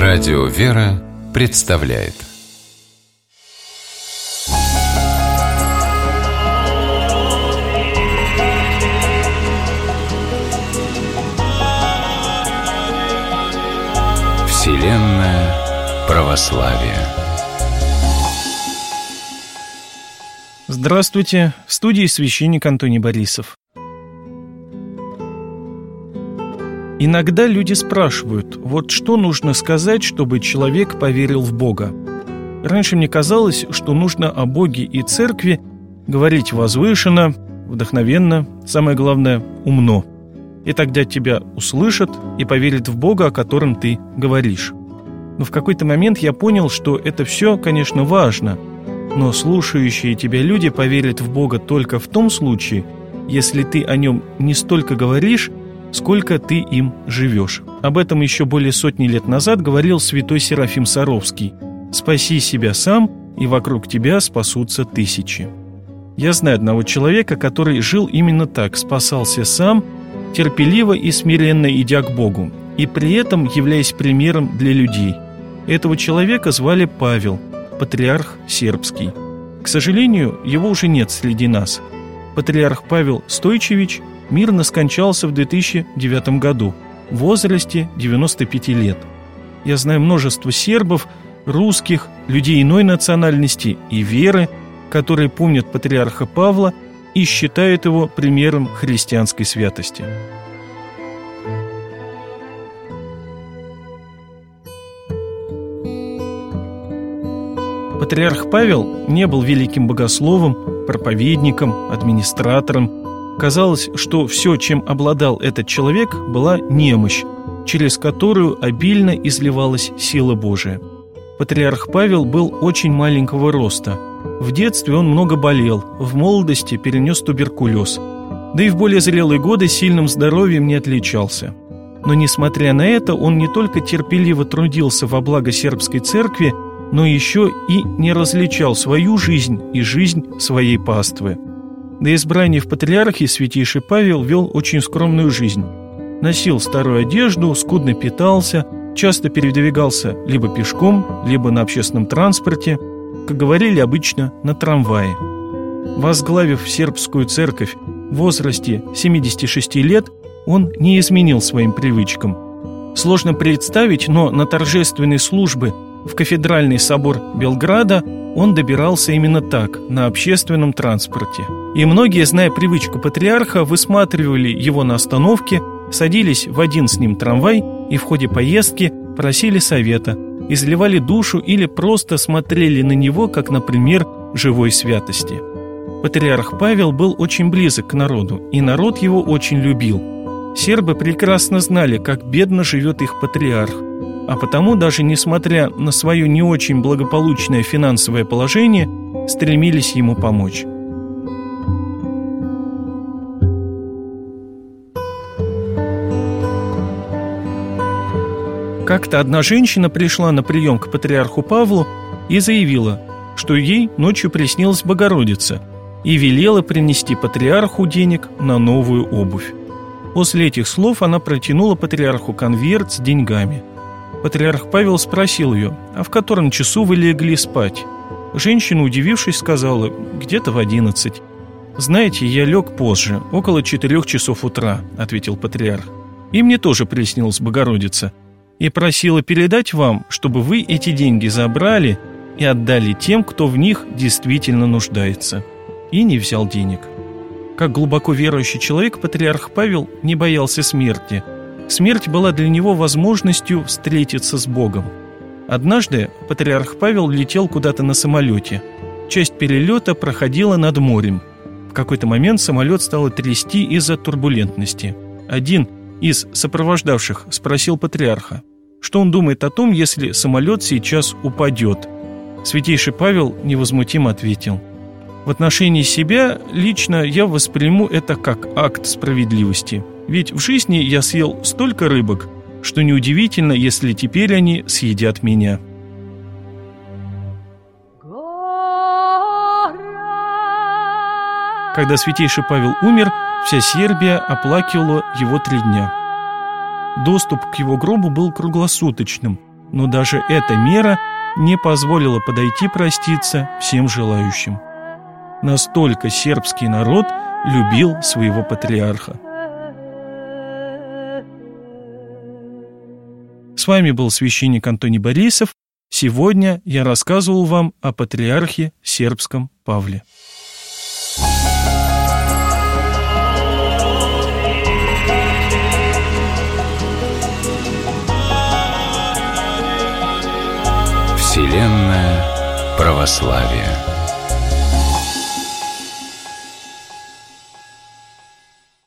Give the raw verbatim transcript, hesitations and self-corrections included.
Радио «Вера» представляет Вселенная православия. Здравствуйте, в студии священник Антоний Борисов. Иногда люди спрашивают, вот что нужно сказать, чтобы человек поверил в Бога. Раньше мне казалось, что нужно о Боге и Церкви говорить возвышенно, вдохновенно, самое главное – умно. И тогда тебя услышат и поверят в Бога, о котором ты говоришь. Но в какой-то момент я понял, что это все, конечно, важно, но слушающие тебя люди поверят в Бога только в том случае, если ты о нем не столько говоришь, сколько ты им живешь. Об этом еще более сотни лет назад говорил святой Серафим Саровский: «Спаси себя сам, и вокруг тебя спасутся тысячи». Я знаю одного человека, который жил именно так, спасался сам, терпеливо и смиренно идя к Богу, и при этом являясь примером для людей. Этого человека звали Павел, патриарх сербский. К сожалению, его уже нет среди нас. Патриарх Павел Стойчевич мирно скончался в две тысячи девятом году в возрасте девяноста пяти лет. Я знаю множество сербов, русских, людей иной национальности и веры, которые помнят патриарха Павла и считают его примером христианской святости. Патриарх Павел не был великим богословом, проповедником, администратором. Казалось, что все, чем обладал этот человек, была немощь, через которую обильно изливалась сила Божия. Патриарх Павел был очень маленького роста. В детстве он много болел, в молодости перенес туберкулез. Да и в более зрелые годы сильным здоровьем не отличался. Но, несмотря на это, он не только терпеливо трудился во благо сербской церкви, но еще и не различал свою жизнь и жизнь своей паствы. До избрания в патриархи святейший Павел вел очень скромную жизнь. Носил старую одежду, скудно питался, часто передвигался либо пешком, либо на общественном транспорте, как говорили обычно, на трамвае. Возглавив сербскую церковь в возрасте семидесяти шести лет, он не изменил своим привычкам. Сложно представить, но на торжественные службы в кафедральный собор Белграда он добирался именно так, на общественном транспорте. И многие, зная привычку патриарха, высматривали его на остановке, садились в один с ним трамвай и в ходе поездки просили совета, изливали душу или просто смотрели на него, как на пример живой святости. Патриарх Павел был очень близок к народу, и народ его очень любил. Сербы прекрасно знали, как бедно живет их патриарх, а потому, даже несмотря на свое не очень благополучное финансовое положение, стремились ему помочь. Как-то одна женщина пришла на прием к патриарху Павлу и заявила, что ей ночью приснилась Богородица, и велела принести патриарху денег на новую обувь. После этих слов она протянула патриарху конверт с деньгами. Патриарх Павел спросил ее: «А в котором часу вы легли спать?» Женщина, удивившись, сказала: «Где-то в одиннадцать». «Знаете, я лег позже, около четырех часов утра», — ответил патриарх. «И мне тоже приснилась Богородица. И просила передать вам, чтобы вы эти деньги забрали и отдали тем, кто в них действительно нуждается». И не взял денег. Как глубоко верующий человек, патриарх Павел не боялся смерти. Смерть была для него возможностью встретиться с Богом. Однажды патриарх Павел летел куда-то на самолете. Часть перелета проходила над морем. В какой-то момент самолет стало трясти из-за турбулентности. Один из сопровождавших спросил патриарха, что он думает о том, если самолет сейчас упадет. Святейший Павел невозмутимо ответил: «В отношении себя лично я восприму это как акт справедливости. Ведь в жизни я съел столько рыбок, что неудивительно, если теперь они съедят меня». Когда святейший Павел умер, вся Сербия оплакивала его три дня. Доступ к его гробу был круглосуточным. Но даже эта мера не позволила подойти проститься всем желающим. Настолько сербский народ любил своего патриарха. С вами был священник Антоний Борисов. Сегодня я рассказывал вам о патриархе сербском Павле. Вселенная православия.